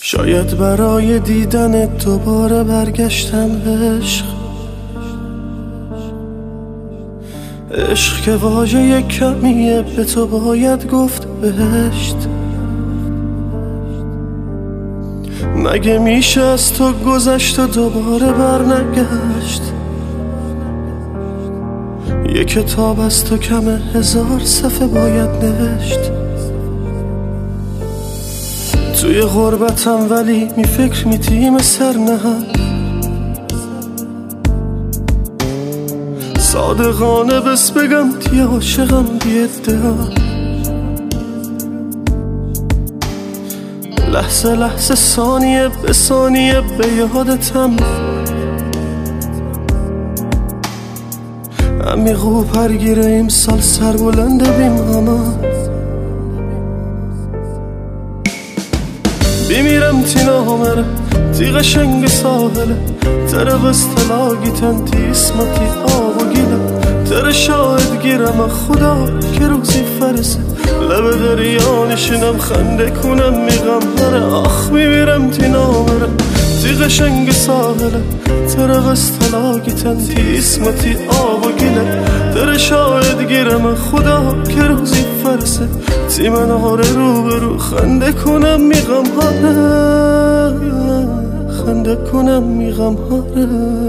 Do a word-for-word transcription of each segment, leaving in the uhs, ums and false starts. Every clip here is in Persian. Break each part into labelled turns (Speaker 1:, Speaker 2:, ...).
Speaker 1: شاید برای دیدن دوباره برگشتم عشق، عشق که واژه کمیه، به تو باید گفت بهشت. مگه میشه از تو گذشت و دوباره بر نگشت؟ یه کتاب از تو کمه، هزار صفحه باید نوشت. توی غربتم ولی می فکر می تیم سر نهم، صادقانه بس بگم تی عاشقم بی ادعا. لحظه لحظه ثانیه به ثانیه به یادتم، عمیق و پرگیره امسال سر بلنده بیم همه. بیمیرم تی نامره تی قشنگ ساحله، تره بستلاگی تن تی اسمتی آب و گیله، تره شاهد گیرم خدا که روزی فرسه، لب دریا نشینم خنده کنم میغم هره. آخ بیمیرم تی نامره تی قشنگ ساحله، تره بستلاگی تن تی اسمتی آب و گیله، تره شاهد گیرم خدا که روزی فرسه، تی من آره رو برو خنده کنم میغم هره، خنده کنم میغم هره.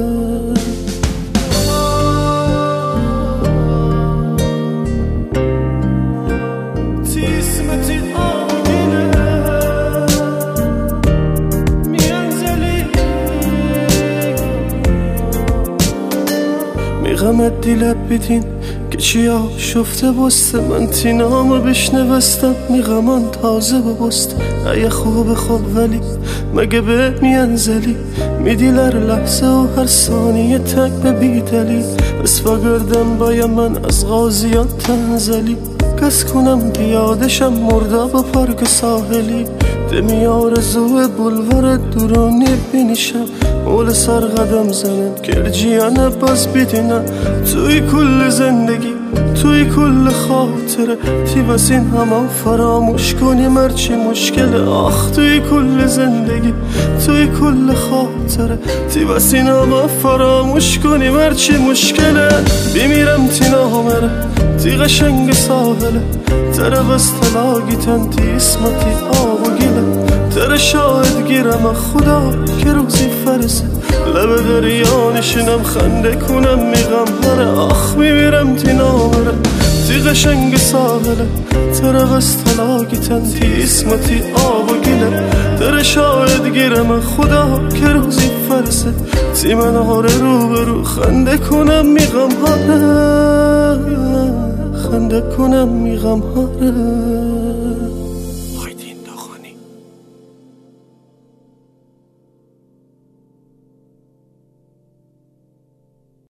Speaker 1: میغمت دیلت بیدین که چیا شفته بسته، من تی نامو بشنوستم میغمان تازه ببسته. ای خوب خوب ولی مگه به میانزلی، میدیلر لحظه و هر ثانیه تک به بیدلی. بس بگردم باید من از غازیان تنزلی، کس کنم بیادشم مردا با پارک ساحلی. دمی آرزو بلوار دورانی بینیشم، مول سر قدم زنم کرجیانه باز بیدینم. توی کل زندگی توی کل خاطره، تی بس این همه فراموش کنیم هرچی مشکله. آخ توی کل زندگی توی کل خاطره، تی بس این همه فراموش کنیم هرچی مشکله. بیمیرم تی نامره تی قشنگ ساحله، تره بستلاگی تن تی اسمتی آب و گیله، تره شاهد گیرم خدا که روزی فرسه، لب دریا نشینم خنده کنم میغم هره. آخ میمیرم تی نامره تی قشنگ ساحله، تره بستلاگی تن تی اسمتی آب و گیله، تره شاهد گیرم خدا که روزی فرسه، تی من آره رو برو خنده کنم میغم هره، خنده کنم میغم هره.